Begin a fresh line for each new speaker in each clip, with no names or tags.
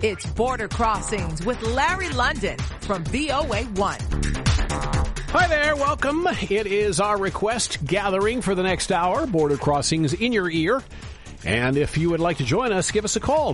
It's Border Crossings with Larry London from VOA1.
Hi there, welcome. It is our request gathering for the next hour, Border Crossings in your ear. And if you would like to join us, give us a call,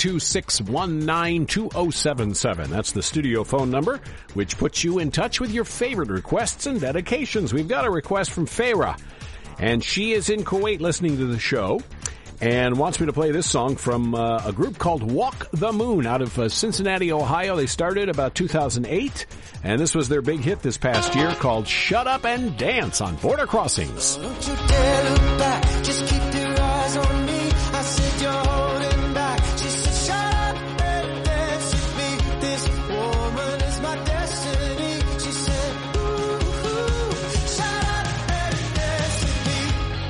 202-619-2077. That's the studio phone number, which puts you in touch with your favorite requests and dedications. We've got a request from Farah, and she is in Kuwait listening to the show and wants me to play this song from a group called Walk the Moon out of Cincinnati, Ohio. They started about 2008, and this was their big hit this past year called Shut Up and Dance on Border Crossings.
Don't you dare look back, just keep your eyes on me. I said you're holding back. She said shut up and dance with me. This woman is my destiny. She said ooh, shut up and dance with me.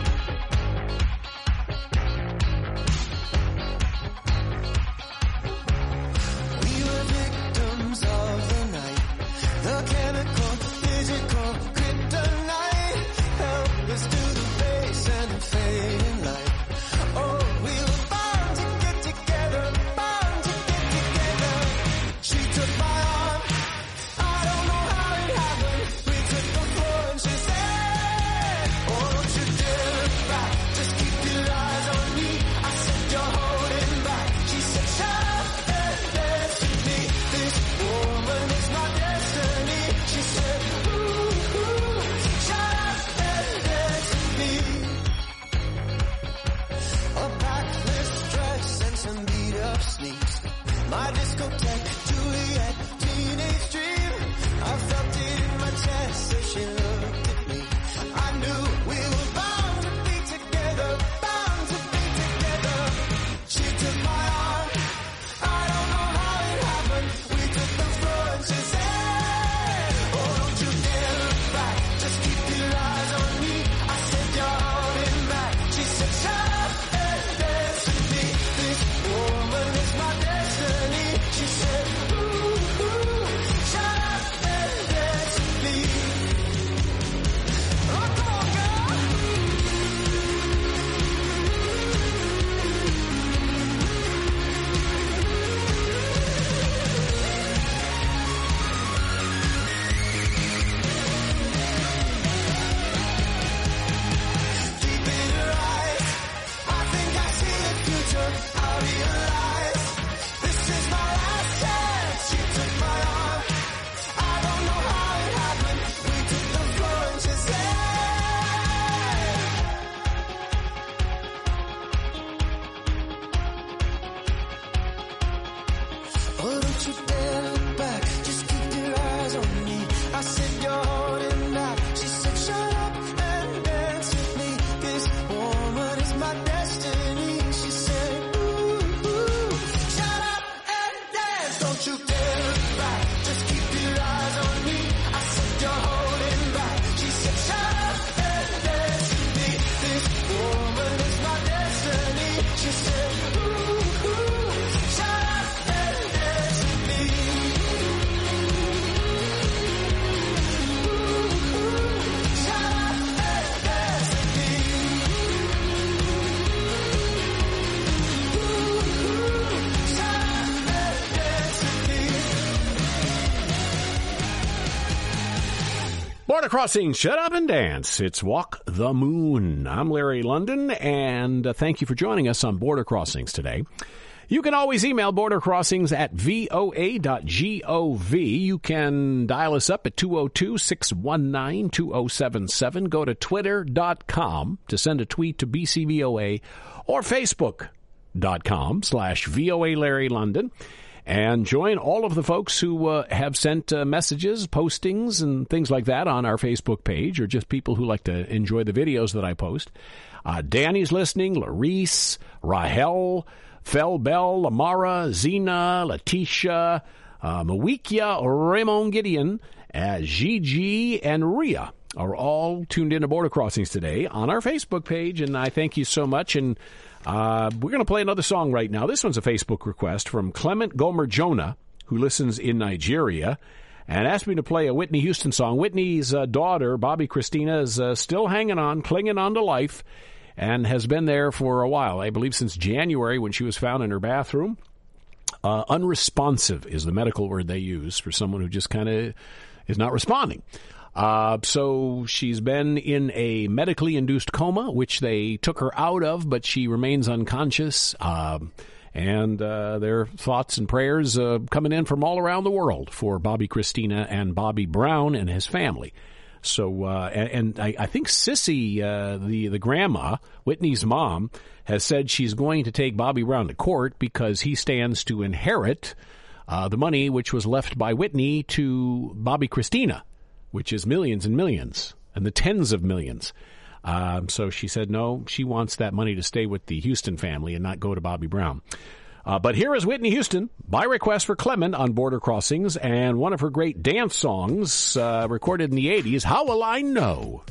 We were victims of the night, the chemical, physical, kryptonite. Help us to the base and the fading light. Oh, we were bound to get together, bound to get together. She took my arm, I don't know how it happened. We took the floor and she said, oh, don't you dare look back, just keep your eyes on me. I said you're holding back. She said shut up and dance with me. This woman is my destiny. She said ooh, shut up and dance with me. A backless dress and some beat-up sneaks. My discotheque, Juliet, teenage dream. I felt it in my chest as she looked at me. I knew we were bound to be together, bound to be together. She took my arm, I don't know how it happened. We took the floor and she said, oh, don't you dare look back, just keep your eyes on me. I said you're holding back. She said shut up and dance with me. This woman is my destiny. She said ooh, shut up and dance with me. Oh, come on, girl. Deep in her eyes, I think I see the future. I realize this is my last chance. She took my arm, I don't know how it happened. We took the floor and she said, oh, don't you dare look back, just keep your eyes on me. I said you're holding back. She said shut up and dance with me. This woman is my destiny. She said ooh, shut up and dance. Don't you dare look back, just keep your eyes on me. I said you're holding back. She said shut up and dance with me. This woman is my destiny. She said ooh, shut up and dance with me. Shut up and dance with me. Shut up and dance with me.
Border Crossings, Shut Up and Dance. It's Walk the Moon. I'm Larry London, and thank you for joining us on Border Crossings today. You can always email bordercrossings@voa.gov. You can dial us up at 202-619-2077. Go to twitter.com to send a tweet to BCVOA or facebook.com/VOA Larry London. And join all of the folks who have sent messages, postings, and things like that on our Facebook page, or just people who like to enjoy the videos that I post. Danny's listening, Larice, Rahel, Felbel, Lamara, Zena, Letitia, Mawikia, Raymond Gideon, Gigi, and Ria are all tuned into Border Crossings today on our Facebook page, and I thank you so much. And we're going to play another song right now. This one's a Facebook request from Clement Gomer Jonah, who listens in Nigeria, and asked me to play a Whitney Houston song. Whitney's daughter, Bobby Christina, is still hanging on, clinging on to life, and has been there for a while, I believe since January when she was found in her bathroom. Unresponsive is the medical word they use for someone who just kind of is not responding. So she's been in a medically induced coma, which they took her out of, but she remains unconscious. And their thoughts and prayers coming in from all around the world for Bobby Christina and Bobby Brown and his family. So, I think Sissy, the grandma, Whitney's mom, has said she's going to take Bobby Brown to court because he stands to inherit the money which was left by Whitney to Bobby Christina, which is millions and millions and the tens of millions. So she said no, she wants that money to stay with the Houston family and not go to Bobby Brown. But here is Whitney Houston, by request for Clement on Border Crossings, and one of her great dance songs recorded in the 80s, How Will I Know?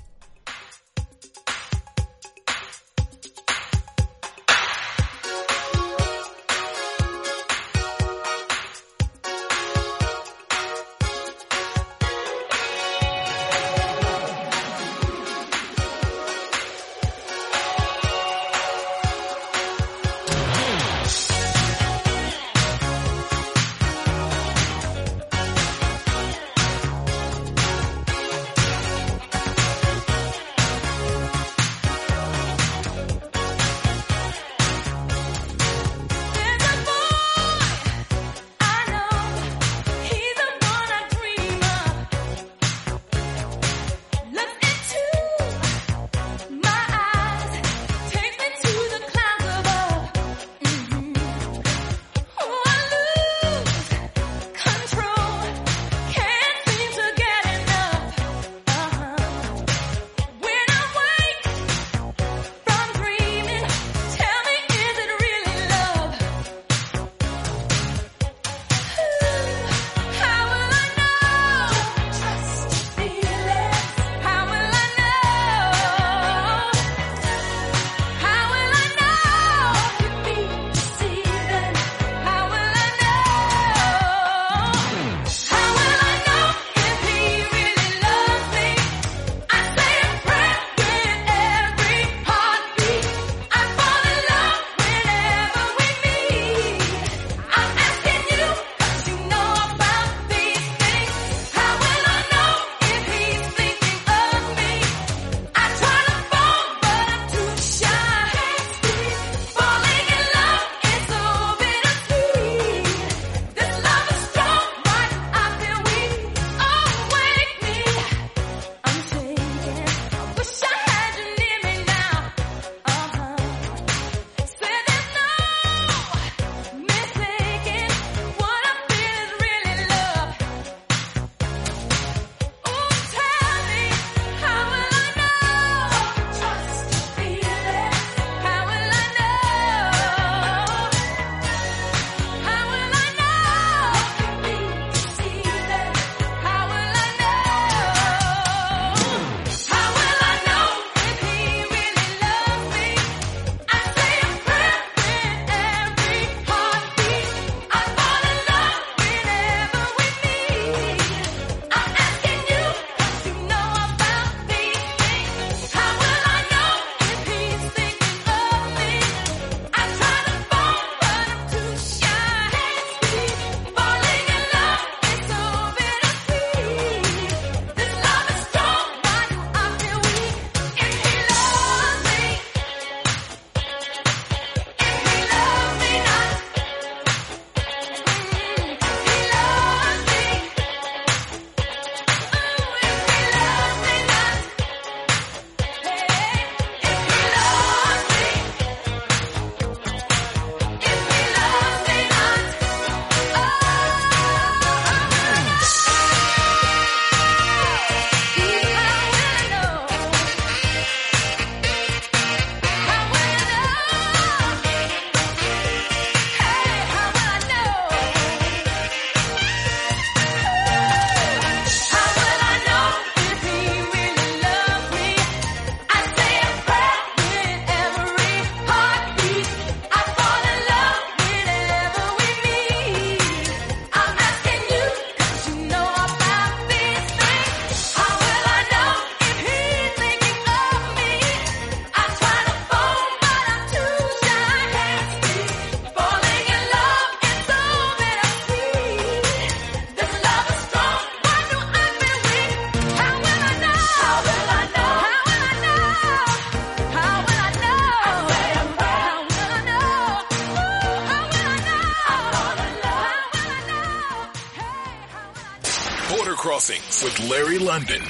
Crossings with Larry London.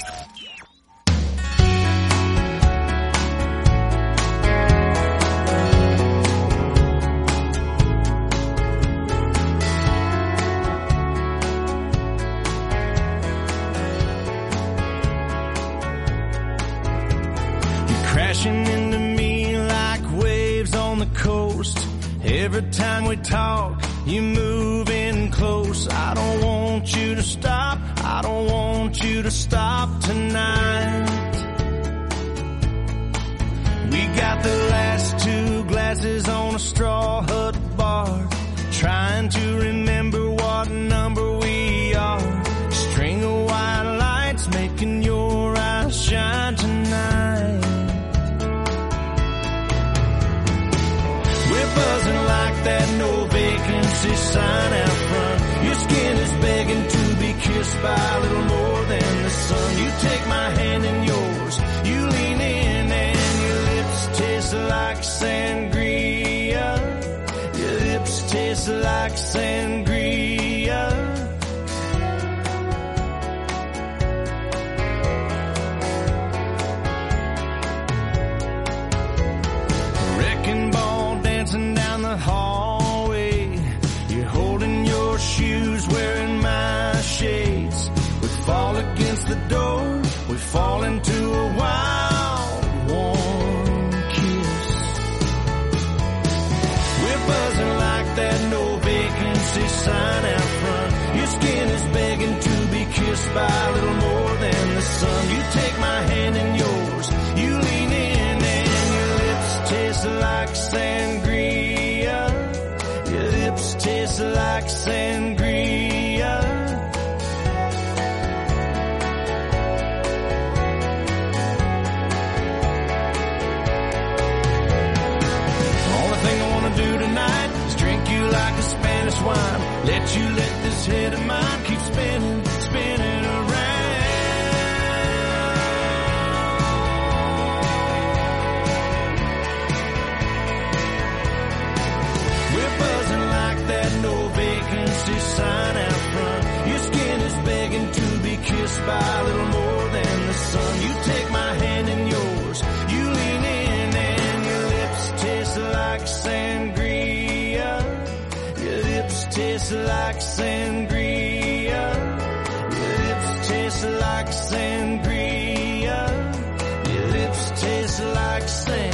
Crashing into me like waves on the coast. Every time we talk, you move in close. I don't want you to stop. I don't want you to stop tonight. We got the last 2 glasses on a straw hut bar, trying to remember what number we are. String of white lights making your eyes shine tonight. We're buzzing like that no vacancy sign out front. Your skin is begging to be kissed by a little more than the sun. You take my hand in yours, you lean in and your lips taste like sangria. Your lips taste like sangria. Wrecking ball dancing down the hallway. You're holding your shoes, wearing my shades. We fall against the door, we fall into a wild, warm kiss. We're buzzing like that no vacancy sign out front. Your skin is begging to be kissed by a little more than the sun. You take my hand in yours, you lean in and your lips taste like sangria. Your lips taste like sangria. Only thing I want to do tonight is drink you like a Spanish wine. Let you let this head of mine keep spinning, spinning around. We're buzzing like that no vacancy sign out front. Your skin is begging to be kissed by a little more than the sun. You take my hand in yours, you lean in and your lips taste like sangria. Your lips taste like sangria. Your lips taste like sangria. Your lips taste like sangria.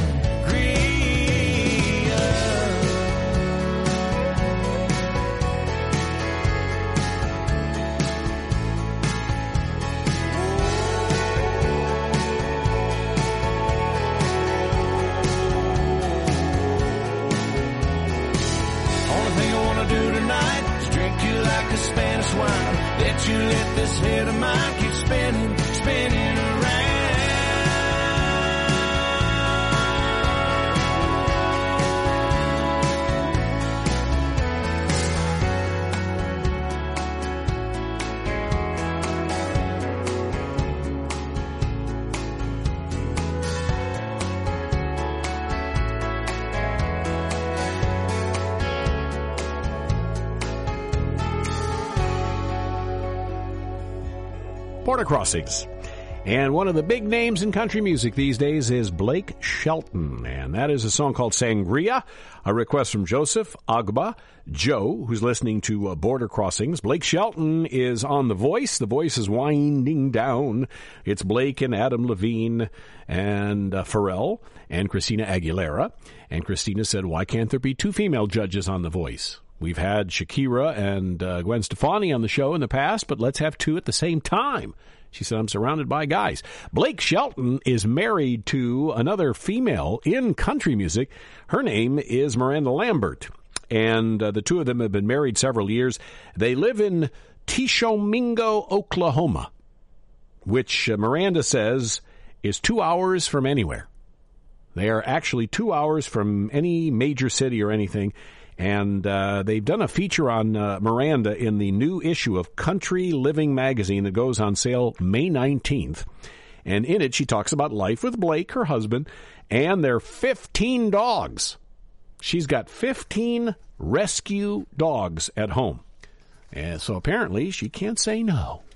Like a Spanish wine, let you let this head of mine keep spinning, spinning around.
Border Crossings. And one of the big names in country music these days is Blake Shelton. And that is a song called Sangria, a request from Joseph Agba, Joe, who's listening to Border Crossings. Blake Shelton is on The Voice. The Voice is winding down. It's Blake and Adam Levine and Pharrell and Christina Aguilera. And Christina said, why can't there be 2 female judges on The Voice? We've had Shakira and Gwen Stefani on the show in the past, but let's have 2 at the same time. She said, I'm surrounded by guys. Blake Shelton is married to another female in country music. Her name is Miranda Lambert, and the 2 of them have been married several years. They live in Tishomingo, Oklahoma, which Miranda says is 2 hours from anywhere. They are actually 2 hours from any major city or anything. And they've done a feature on Miranda in the new issue of Country Living magazine that goes on sale May 19th. And in it, she talks about life with Blake, her husband, and their 15 dogs. She's got 15 rescue dogs at home. And so apparently she can't say no.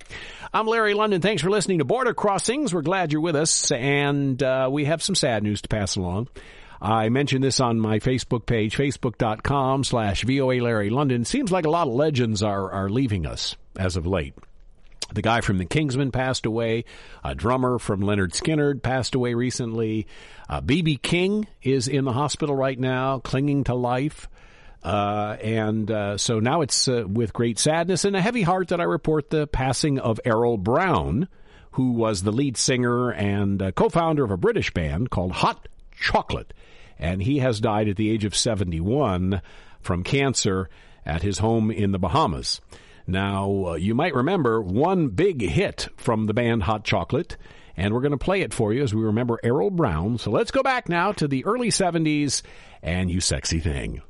I'm Larry London. Thanks for listening to Border Crossings. We're glad you're with us, and we have some sad news to pass along. I mentioned this on my Facebook page, facebook.com/VOA Larry London. Seems like a lot of legends are leaving us as of late. The guy from the Kingsmen passed away. A drummer from Lynyrd Skynyrd passed away recently. B.B. King is in the hospital right now, clinging to life. So now it's with great sadness and a heavy heart that I report the passing of Errol Brown, who was the lead singer and co-founder of a British band called Hot Chocolate. And he has died at the age of 71 from cancer at his home in the Bahamas. Now, you might remember one big hit from the band Hot Chocolate, and we're going to play it for you as we remember Errol Brown. So let's go back now to the early 70s and You Sexy Thing.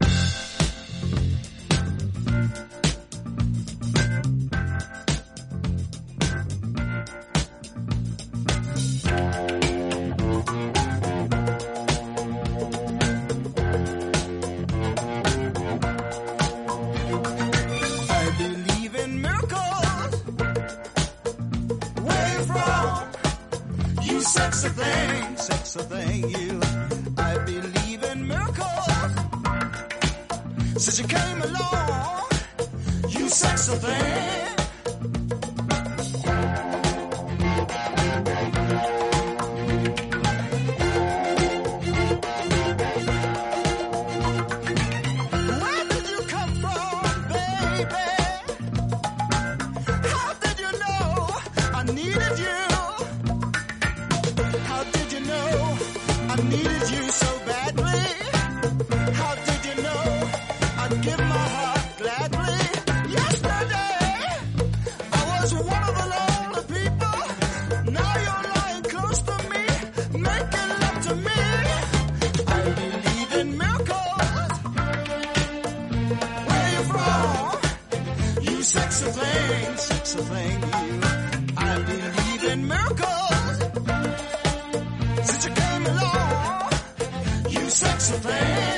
Sexy thing, you. I believe in miracles. Since you came along, you sexy thing. Where did you come from, baby? How did you know I needed you? I needed you so badly. How did you know I'd give my heart gladly? Yesterday, I was one of the lonely people. Now you're lying close to me, making love to me. I believe in miracles. Where you from? You sexy thing, you. I believe in miracles. Since you came along, you sexy thing.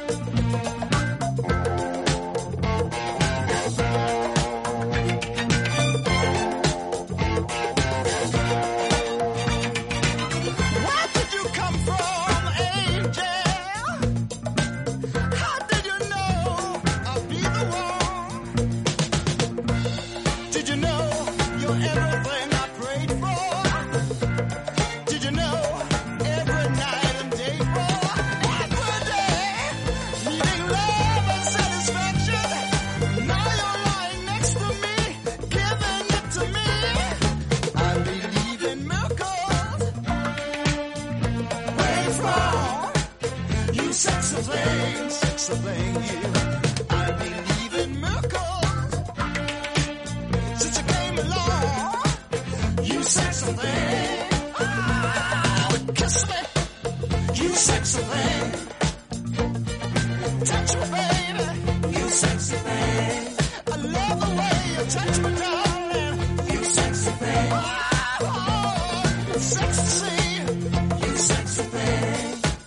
Where did you come from, angel? How did you know I'd be the one? Did you know you're everything I prayed for? Did you know every night and day for every day, needing love and satisfaction? Now you're lying next to me, giving it to me. I believe in miracles. Where you from? You sexy thing, you. I believe in miracles. Since you came along, you sexy thing. Kiss me, you sexy thing. Touch me, baby, you sexy thing. I love the way you touch me, darling, you sexy thing. Oh, sexy, you sexy thing.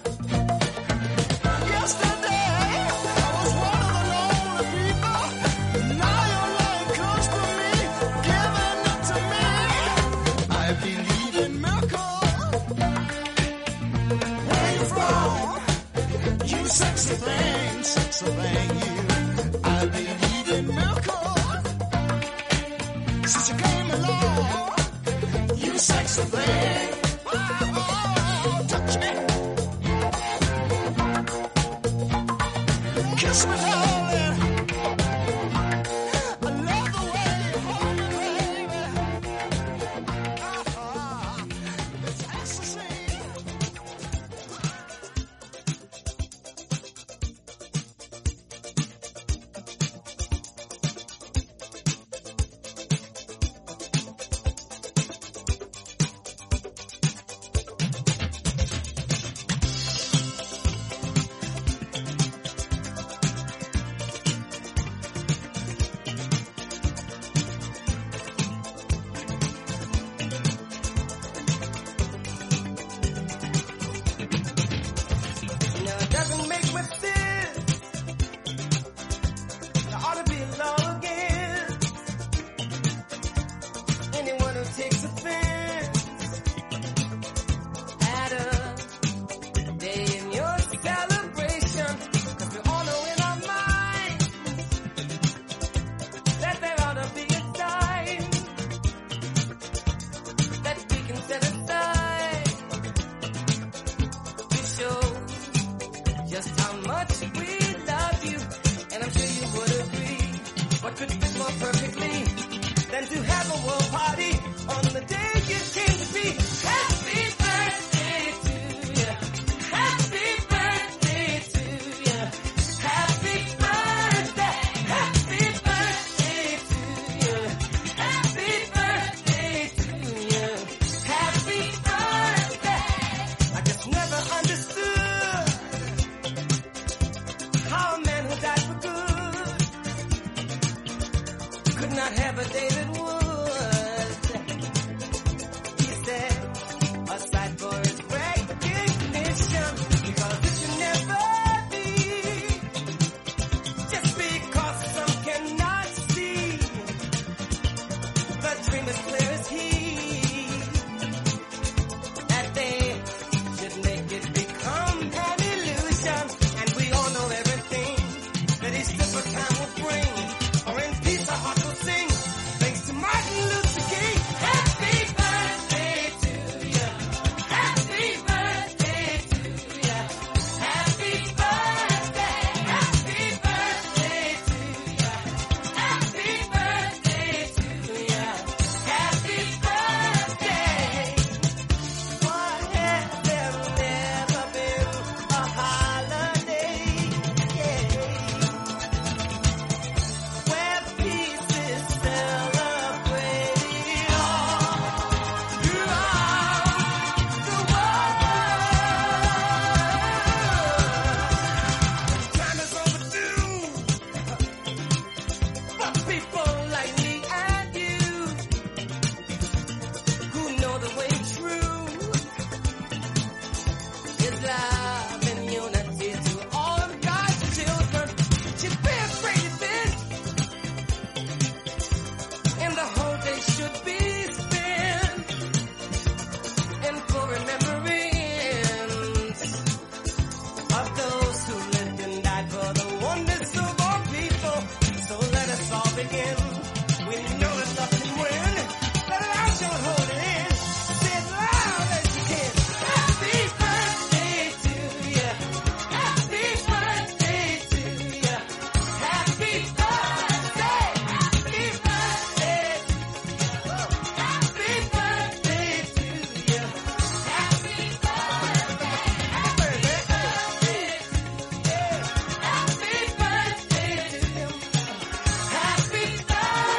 Yesterday, I was one of the lonely people. Now you're lying close to me, giving it to me. I believe in miracles. Where you from? You sexy thing, you. I believe in miracles. Since you came along, you sexy thing. Oh, touch me. Kiss me, darling. I love the way you hold me, baby. It's ecstasy. not have a David Wood. He said, aside for his recognition, because it should never be. Just because some cannot see, the dream is clear as he, that they should make it become an illusion. And we all know everything that each different time will bring. Or in peace our heart will sing. Thanks to Martin Luther King. Happy birthday to you. Happy birthday to you. Happy birthday. Happy birthday to you. Happy birthday to you. Happy birthday. Why has there never been a holiday? Where peace is celebrated all throughout the world. Time is overdue for people like me and you, who know the way true is love and unity to all of God's children. Should be a great event, and the whole day should be spent in full remembrance of those who lived and died for the wonders of all people. So let us all begin. We know that love can win. Let it out, don't hold it in. Say it loud as you can. Happy birthday to you. Happy birthday to you. Happy birthday. Happy birthday. Happy birthday to you. Happy birthday. Happy birthday. Happy birthday to you. Happy birthday. Happy birthday to you. Happy birthday.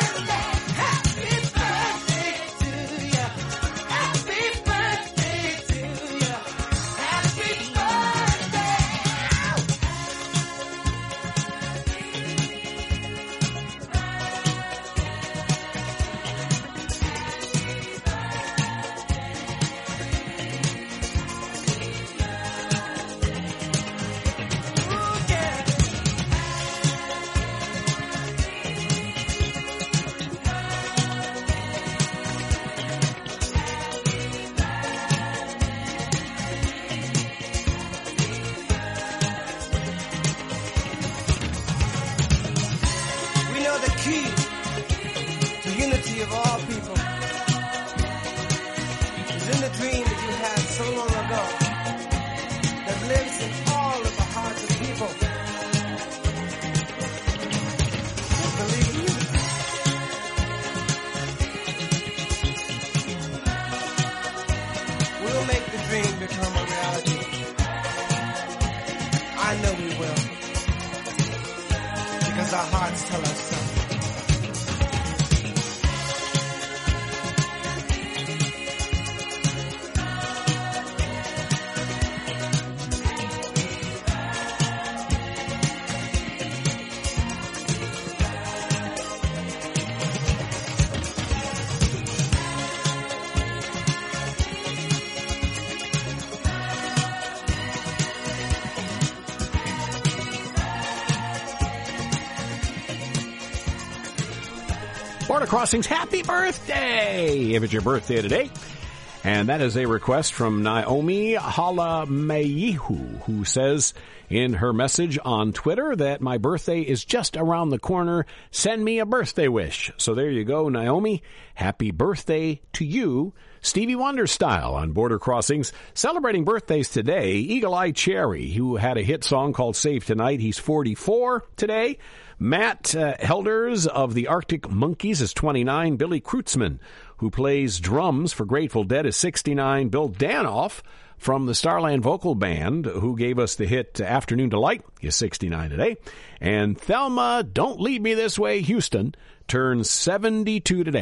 Ooh, yeah. We know the key to unity of all people is in the dream that you had so long ago that lives in all of the hearts of people. Just believe in you. We'll make the dream become a reality. I know we will. Because our hearts tell us so.
Border Crossings, happy birthday if it's your birthday today. And that is a request from Naomi Halameyihu, who says in her message on Twitter that my birthday is just around the corner. Send me a birthday wish. So there you go, Naomi. Happy birthday to you, Stevie Wonder style on Border Crossings. Celebrating birthdays today, Eagle Eye Cherry, who had a hit song called Save Tonight. He's 44 today. Matt Helders of the Arctic Monkeys is 29. Billy Kreutzmann, who plays drums for Grateful Dead, is 69. Bill Danoff from the Starland Vocal Band, who gave us the hit Afternoon Delight, is 69 today. And Thelma Don't Leave Me This Way Houston turns 72 today.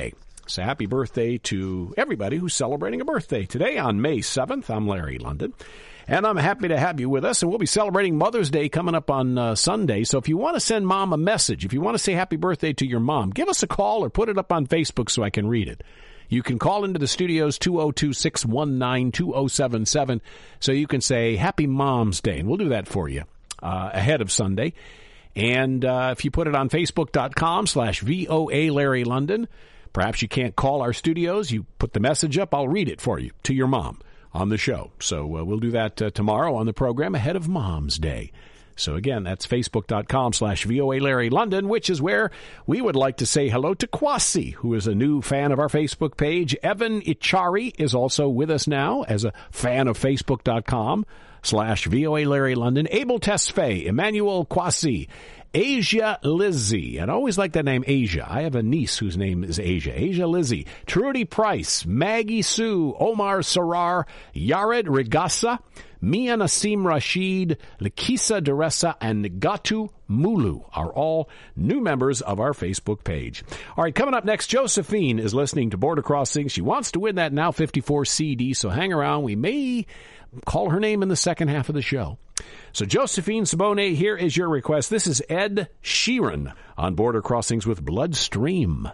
So happy birthday to everybody who's celebrating a birthday today on May 7th. I'm Larry London, and I'm happy to have you with us. And we'll be celebrating Mother's Day coming up on Sunday. So if you want to send Mom a message, if you want to say happy birthday to your mom, give us a call or put it up on Facebook so I can read it. You can call into the studios 202-619-2077 so you can say Happy Mom's Day, and we'll do that for you ahead of Sunday. And if you put it on Facebook.com/VOA Larry London, perhaps you can't call our studios. You put the message up. I'll read it for you to your mom on the show. So we'll do that tomorrow on the program ahead of Mom's Day. So again, that's Facebook.com/VOA Larry London, which is where we would like to say hello to Kwasi, who is a new fan of our Facebook page. Evan Ichari is also with us now as a fan of Facebook.com/VOA Larry London. Abel Tesfaye, Emmanuel Kwasi, Asia Lizzie, and I always like that name, Asia. I have a niece whose name is Asia. Asia Lizzie, Trudy Price, Maggie Sue, Omar Sarar, Yared Regassa, Mia Nasim Rashid, Lakisa Deresa, and Ngatu Mulu are all new members of our Facebook page. All right, coming up next, Josephine is listening to Border Crossing. She wants to win that Now 54 CD, so hang around. We may call her name in the second half of the show. So Josephine Sabone, here is your request. This is Ed Sheeran on Border Crossings with Bloodstream.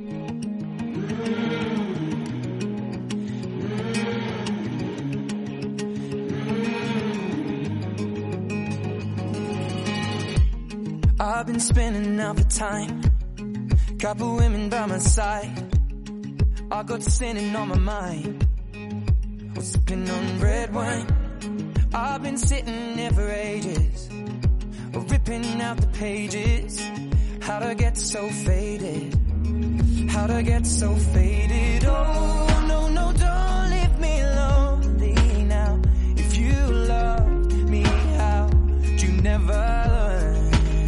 I've been spinning out the time, couple women by my side. I got sinning on my mind, was sipping on red wine. I've been sitting there for ages, ripping out the pages. How'd I get so faded? How'd I get so faded? Oh, no, no, don't leave me lonely now. If you loved me, how'd you never learn?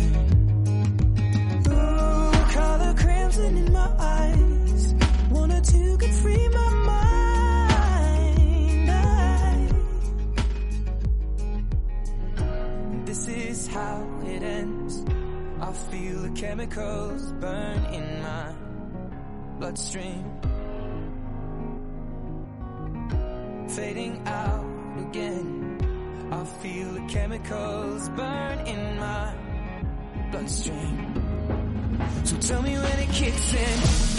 Ooh, color crimson in my eyes, wanted to get free my mind. This is how it ends. I feel the chemicals burn in my bloodstream, fading out again. I feel the chemicals burn in my bloodstream. So tell me when it kicks in.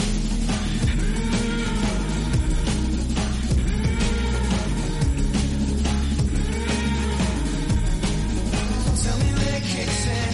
Tell me when it kicks in.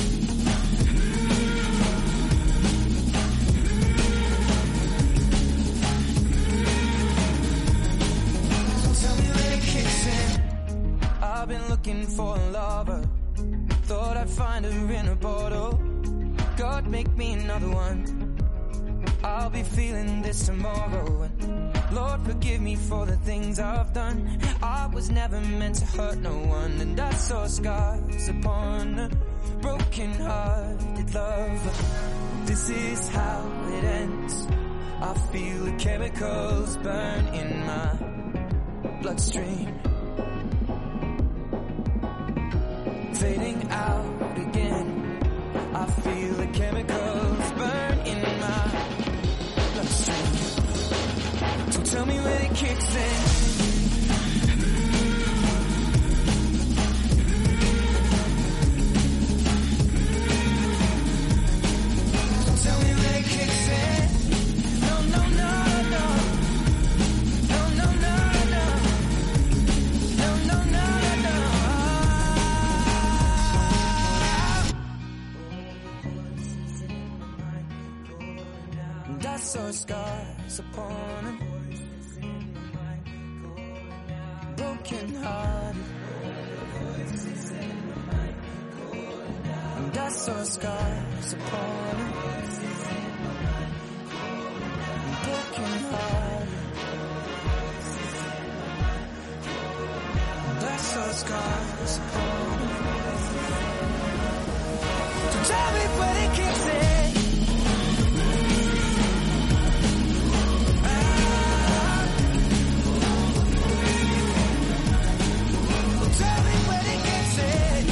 Tell me when it kicks in. I've been looking for a lover, thought I'd find her in a bottle. God, make me another one. I'll be feeling this tomorrow. And Lord, forgive me for the things I've done. I was never meant to hurt no one, and I saw scars upon a broken-hearted lover. This is how it ends. I feel the chemicals burn in my bloodstream, fading out again. I feel the chemicals burn in my bloodstream. So tell me when it kicks in. So tell me when it kicks in. No, no, no, no. No, no, no, no. No, no, no, no. And I saw scars upon him, broken hearted. And I saw scars upon him, broken hearted. And I saw scars upon him. So tell me when it kicks in. Tell me when it gets in.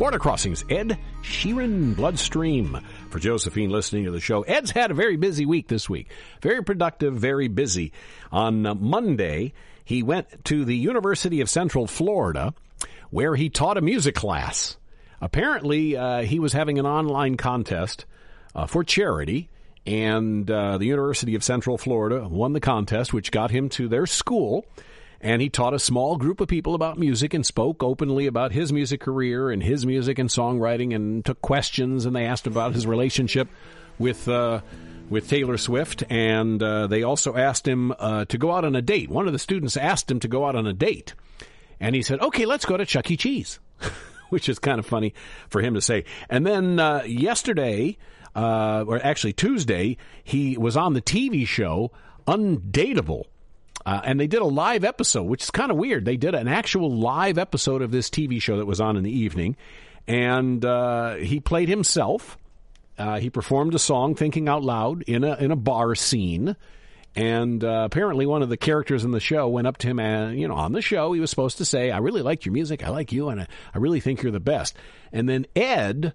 Border Crossings, Ed Sheeran, Bloodstream. For Josephine listening to the show, Ed's had a very busy week this week. Very productive, very busy. On Monday, he went to the University of Central Florida, where he taught a music class. Apparently, he was having an online contest for charity, and the University of Central Florida won the contest, which got him to their school. And he taught a small group of people about music and spoke openly about his music career and his music and songwriting, and took questions, and they asked about his relationship with Taylor Swift. And they also asked him to go out on a date. One of the students asked him to go out on a date. And he said, okay, let's go to Chuck E. Cheese, which is kind of funny for him to say. And then yesterday, or actually Tuesday, he was on the TV show Undateable. And they did a live episode, which is kind of weird. They did an actual live episode of this TV show that was on in the evening. And he played himself. He performed a song, Thinking Out Loud, in a bar scene. And apparently one of the characters in the show went up to him and, on the show, he was supposed to say, I really like your music, I like you, and I really think you're the best. And then Ed,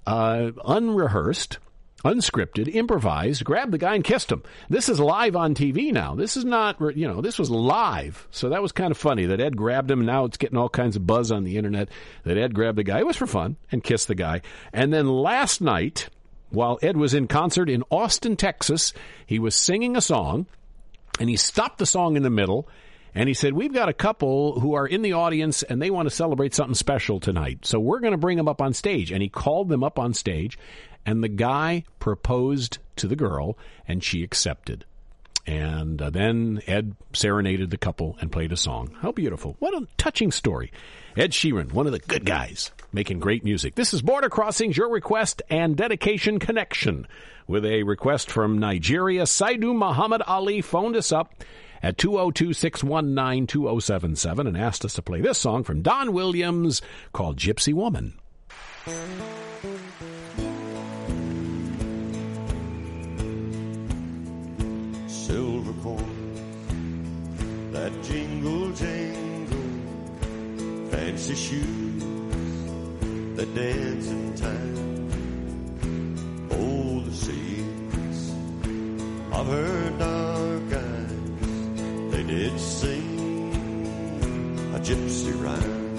unrehearsed, unscripted, improvised, grabbed the guy and kissed him. This is live on TV now. This is not, this was live. So that was kind of funny that Ed grabbed him. Now it's getting all kinds of buzz on the internet that Ed grabbed the guy. It was for fun, and kissed the guy. And then last night, while Ed was in concert in Austin, Texas, he was singing a song, and he stopped the song in the middle, and he said, we've got a couple who are in the audience, and they want to celebrate something special tonight. So we're going to bring them up on stage. And he called them up on stage, and the guy proposed to the girl, and she accepted. And then Ed serenaded the couple and played a song. How beautiful. What a touching story. Ed Sheeran, one of the good guys, making great music. This is Border Crossings, your request and dedication connection. With a request from Nigeria, Saidu Muhammad Ali phoned us up at 202-619-2077 and asked us to play this song from Don Williams called Gypsy Woman.
Silver coin that jingle jangle, fancy shoes that dance in time. Oh, the secrets of her dark eyes, they did sing a gypsy rhyme.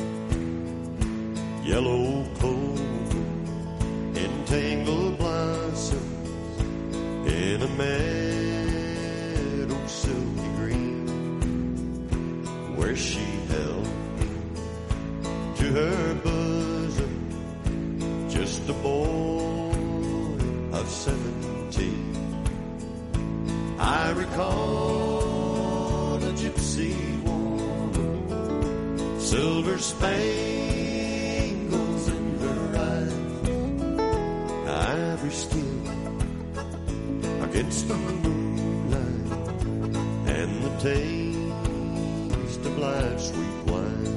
Yellow clover, entangled blossoms in a meadow silky green, where she held to her bosom just a boy of 17. I recall a gypsy woman, silver spangles in her eyes, ivory skin against the moonlight, and the taste of life's sweet wine.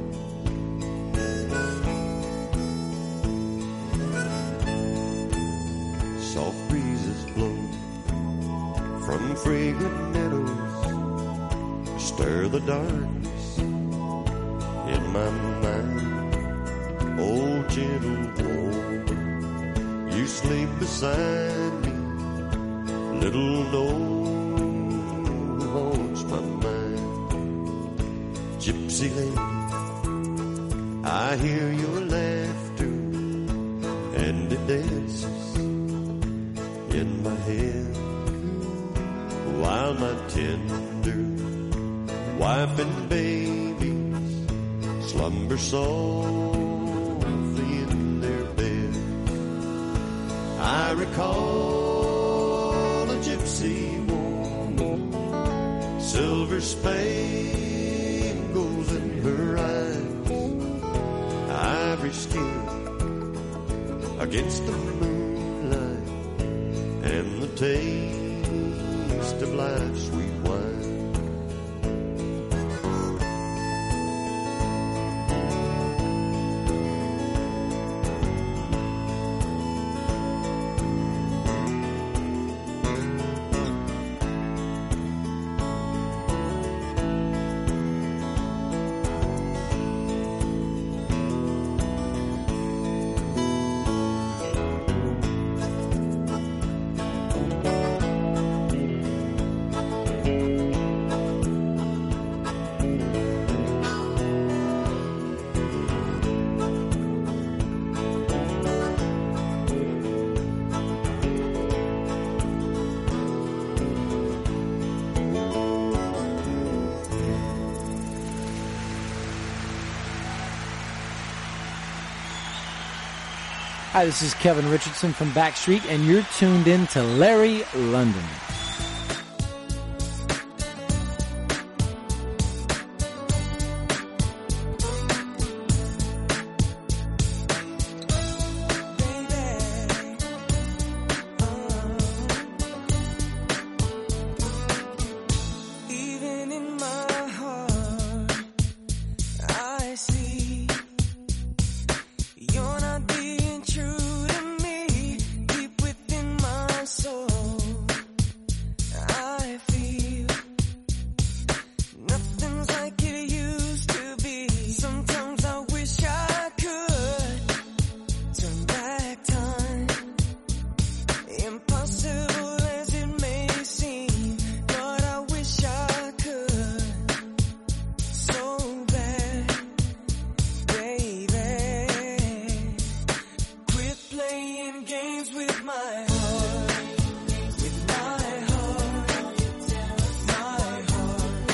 Soft breezes blow from fragrant meadows, stir the darkness in my mind. Oh, gentle woman, you sleep beside me, little know who haunts my mind. Gypsy lady, I hear your laughter, and it dances in my head, while my tender wife and babies slumber softly in their bed. I recall a gypsy woman, silver spangles in her eyes, ivory skin against the moonlight, and the taste of life's sweet wine.
Hi, this is Kevin Richardson from Backstreet, and you're tuned in to Larry London.
Even in my heart, I see you're not being true to me. Deep within my soul, I feel nothing's like it used to be. Sometimes I wish I could turn back time. Impossible as it may seem, but I wish I could so bad, baby. Quit playing games with my heart, with my heart, my heart.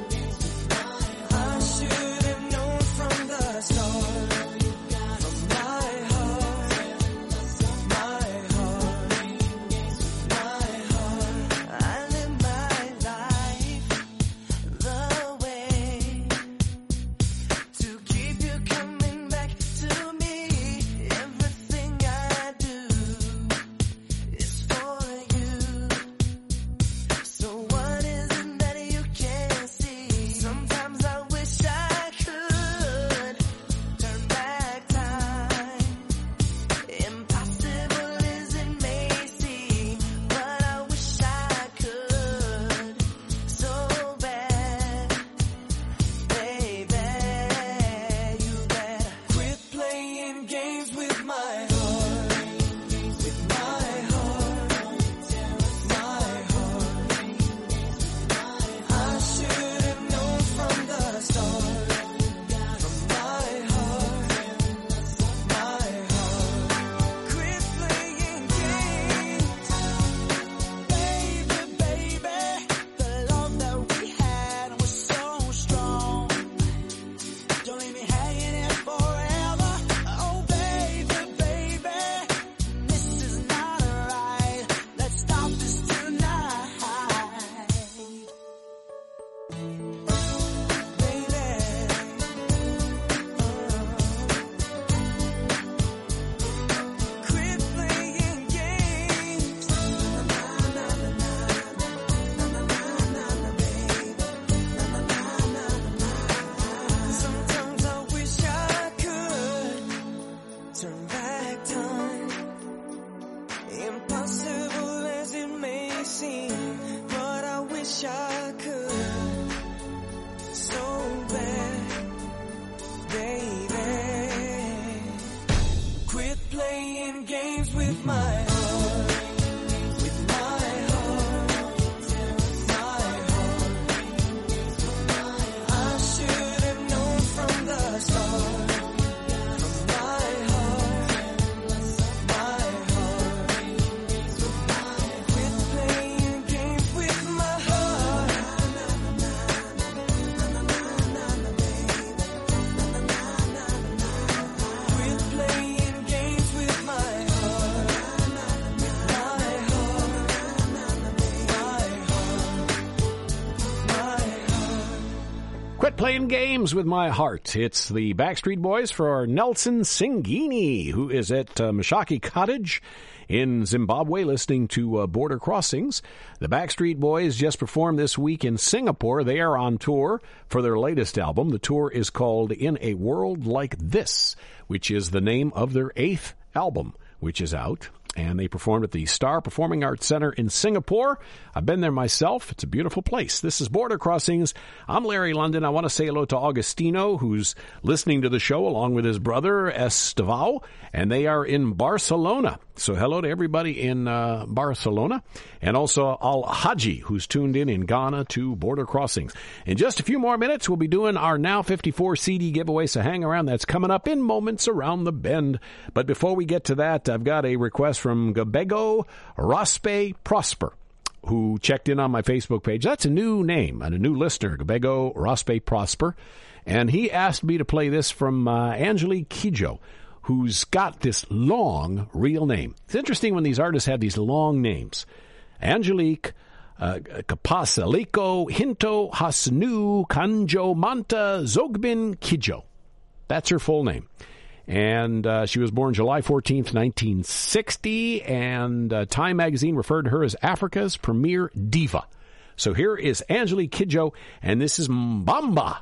I should have known from the start, from my heart, my heart, my heart. I live my life the way to keep you coming back to me. Everything I do is for you. So what is it that you can't see? Sometimes I wish I could turn back time. Impossible as it may seem, but I wish I could so bad, baby. You better quit playing games with my heart, with my heart, my heart. I should have known from the start, from my heart, my heart. Quit playing games, baby, baby. The love that we had was so strong. Don't leave me hanging here forever. Oh, baby, baby, this is not right. Let's stop this tonight, baby. Quit playing games. Sometimes I wish I could turn back time. Impossible as it may seem, but I wish I could so bad, baby. Quit playing games with my heart, with my heart, my heart. I should have known from the start, from my heart, my heart. Quit playing games with my heart. Quit playing games with my heart, with my heart, my heart.
Quit playing games with my heart. It's the Backstreet Boys for Nelson Singini, who is at Mashaki Cottage in Zimbabwe listening to Border Crossings. The Backstreet Boys just performed this week in Singapore. They are on tour for their latest album. The tour is called In a World Like This, which is the name of their 8th album, which is out. And they performed at the Star Performing Arts Center in Singapore. I've been there myself. It's a beautiful place. This is Border Crossings. I'm Larry London. I want to say hello to Augustino, who's listening to the show along with his brother Estevao, and they are in Barcelona. So hello to everybody in Barcelona, and also Al Haji, who's tuned in Ghana to Border Crossings. In just a few more minutes, we'll be doing our Now 54 CD giveaway, so hang around. That's coming up in moments around the bend. But before we get to that, I've got a request from Gabego Raspe Prosper, who checked in on my Facebook page. That's a new name and a new listener, Gabego Raspe Prosper. And he asked me to play this from Angelique Kidjo, who's got this long real name. It's interesting when these artists have these long names. Angelique Kapasaliko Hinto Hasnu Kanjo Manta Zogbin Kidjo. That's her full name. And she was born July 14th, 1960, and Time magazine referred to her as Africa's premier diva. So here is Angelique Kidjo, and this is Mbamba.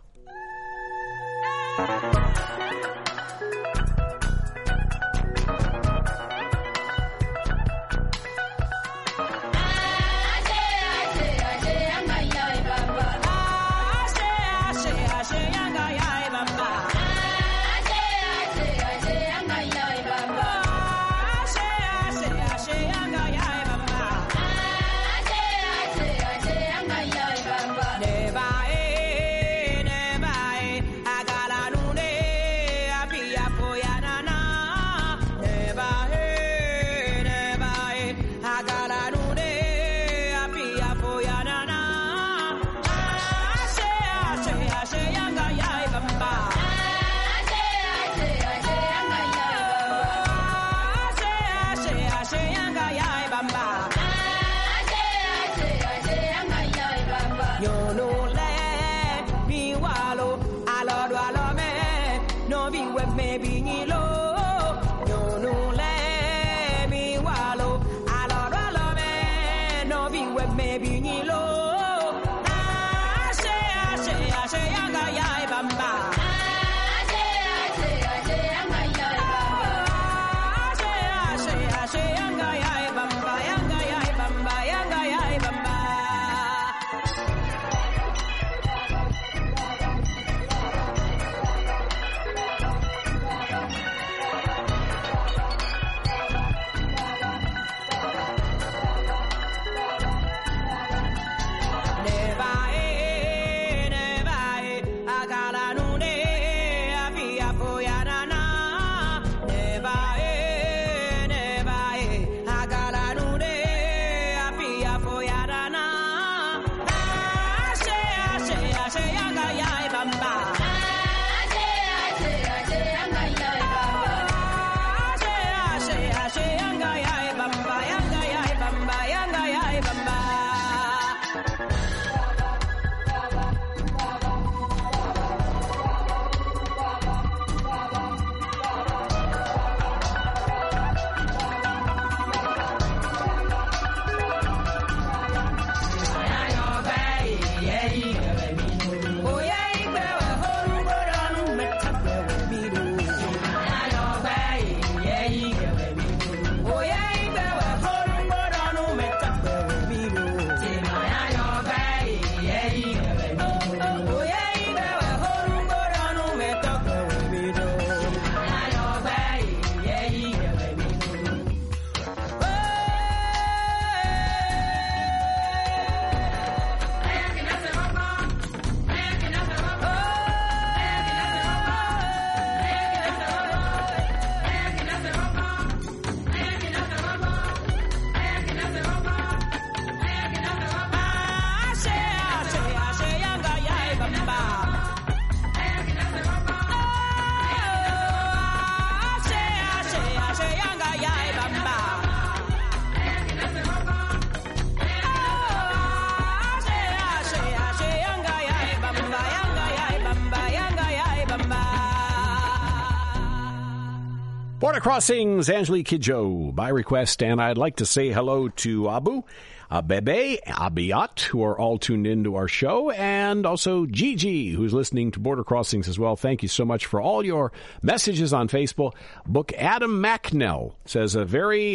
Border Crossings, Angelique Kidjo by request, and I'd like to say hello to Abu, Bebe, Abiat, who are all tuned into our show, and also Gigi, who's listening to Border Crossings as well. Thank you so much for all your messages on Facebook. Book Adam Macnell says a very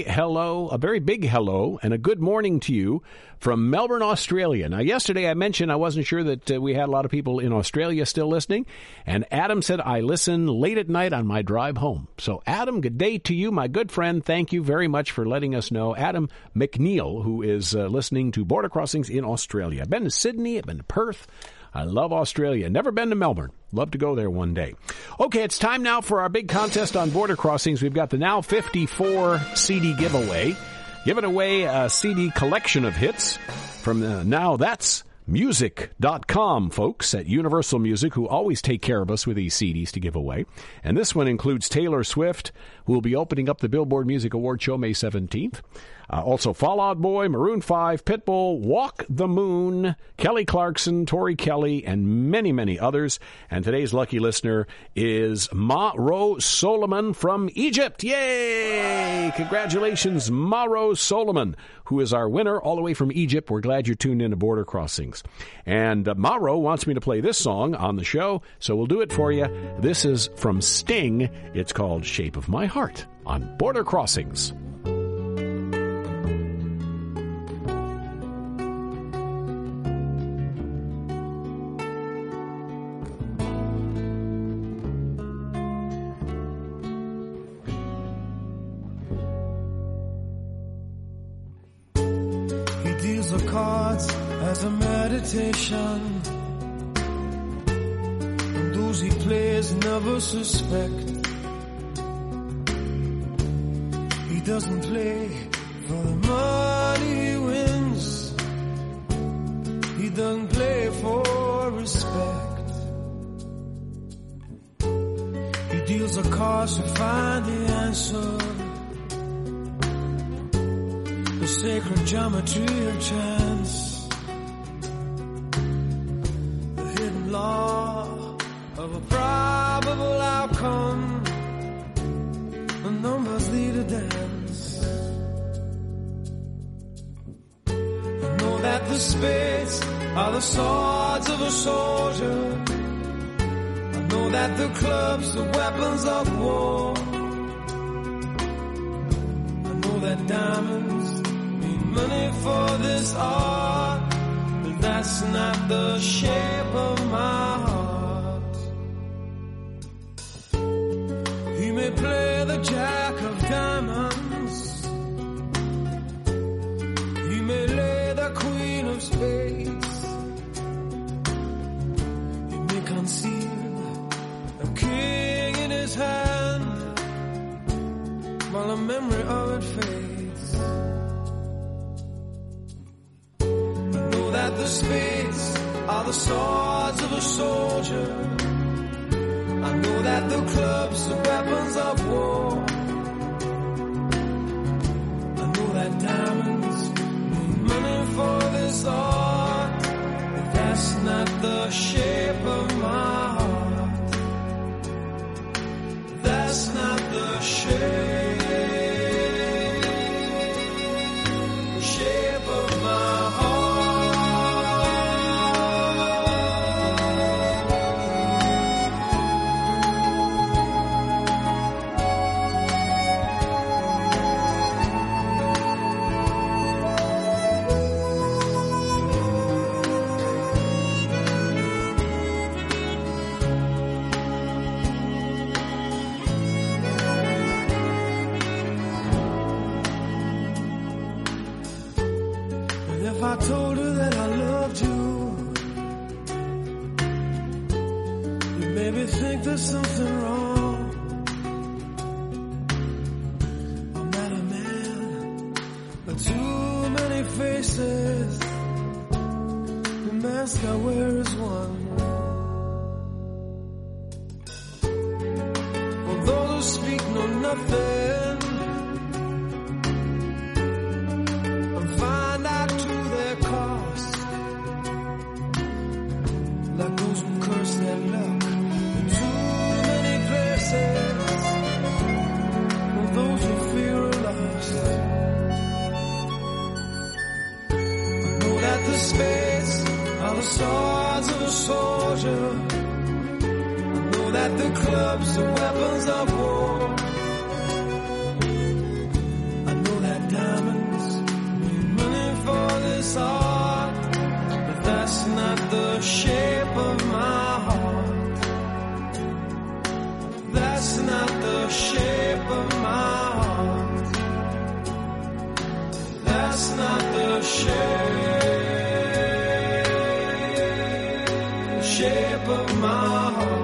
big hello, and a good morning to you from Melbourne, Australia. Now, yesterday I mentioned I wasn't sure that we had a lot of people in Australia still listening, and Adam said, I listen late at night on my drive home. So, Adam, good day to you, my good friend. Thank you very much for letting us know. Adam McNeil, who is listening to Border Crossings in Australia. I've been to Sydney, I've been to Perth. I love Australia. Never been to Melbourne. Love to go there one day. Okay, it's time now for our big contest on Border Crossings. We've got the Now 54 CD giveaway. Giving away a CD collection of hits from Now That's Music.com folks at Universal Music, who always take care of us with these CDs to give away. And this one includes Taylor Swift, who will be opening up the Billboard Music Award show May 17th. Also Fall Out Boy, Maroon 5, Pitbull, Walk the Moon, Kelly Clarkson, Tori Kelly, and many, many others. And today's lucky listener is Ma-Ro Solomon from Egypt. Yay! Congratulations, Ma-Ro Solomon, who is our winner all the way from Egypt. We're glad you're tuned in to Border Crossings. And Ma-Ro wants me to play this song on the show, so we'll do it for you. This is from Sting. It's called Shape of My Heart on Border Crossings.
As a meditation, and those he plays never suspect. He doesn't play for the money he wins. He doesn't play for respect. He deals the cards to find the answer, the sacred geometry of chance. Law of a probable outcome, the numbers lead a dance. I know that the spades are the swords of a soldier. I know that the clubs are weapons of war. I know that diamonds mean money for this art. That's not the shape of my heart. He may play the jack of diamonds. He may lay the queen of spades. He may conceal a king in his hand while the memory of it fades. The spades are the swords of a soldier. I know that the clubs are weapons of war. I know that diamonds mean money for this art, but that's not the shape of my heart. That's not the shape of my heart. I told her that I loved you, you made me think there's something wrong. I'm not a man, but too many faces. The mask I wear is one. For those who speak know nothing, like those who curse their luck in too many places, for those who fear are lost. I know that the spades are the swords of a soldier. I know that the clubs are weapons of war. I know that diamonds mean money for this art, but that's not the shape of my heart. That's not the shape of my heart. That's not the shape of my heart.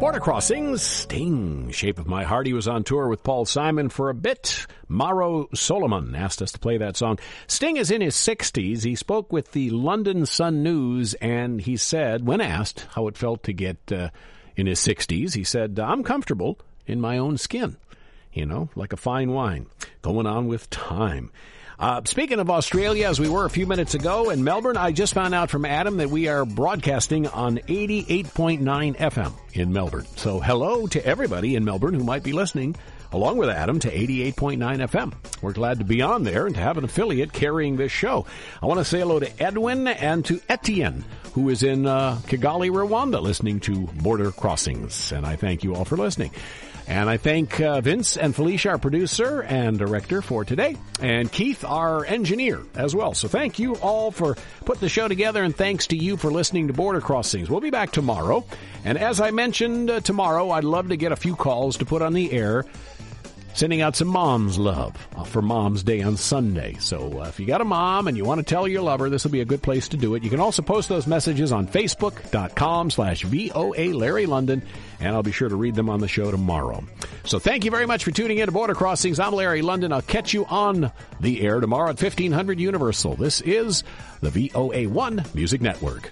Border Crossings, Sting, Shape of My Heart. He was on tour with Paul Simon for a bit. Mauro Solomon asked us to play that song. Sting is in his 60s. He spoke with the London Sun News, and he said, when asked how it felt to get in his 60s, he said, I'm comfortable in my own skin, you know, like a fine wine, going on with time. Speaking of Australia, as we were a few minutes ago in Melbourne, I just found out from Adam that we are broadcasting on 88.9 FM in Melbourne. So hello to everybody in Melbourne who might be listening, along with Adam, to 88.9 FM. We're glad to be on there and to have an affiliate carrying this show. I want to say hello to Edwin and to Etienne, who is in Kigali, Rwanda, listening to Border Crossings. And I thank you all for listening. And I thank Vince and Felicia, our producer and director for today, and Keith, our engineer, as well. So thank you all for putting the show together, and thanks to you for listening to Border Crossings. We'll be back tomorrow. And as I mentioned, tomorrow, I'd love to get a few calls to put on the air, sending out some mom's love for Mom's Day on Sunday. So if you got a mom and you want to tell your lover, this will be a good place to do it. You can also post those messages on Facebook.com/VOA Larry London, and I'll be sure to read them on the show tomorrow. So thank you very much for tuning in to Border Crossings. I'm Larry London. I'll catch you on the air tomorrow at 1500 Universal. This is the VOA1 Music Network.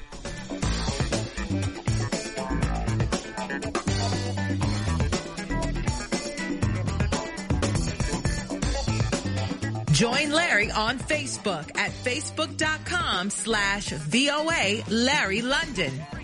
Join Larry on Facebook at facebook.com/VOA Larry London.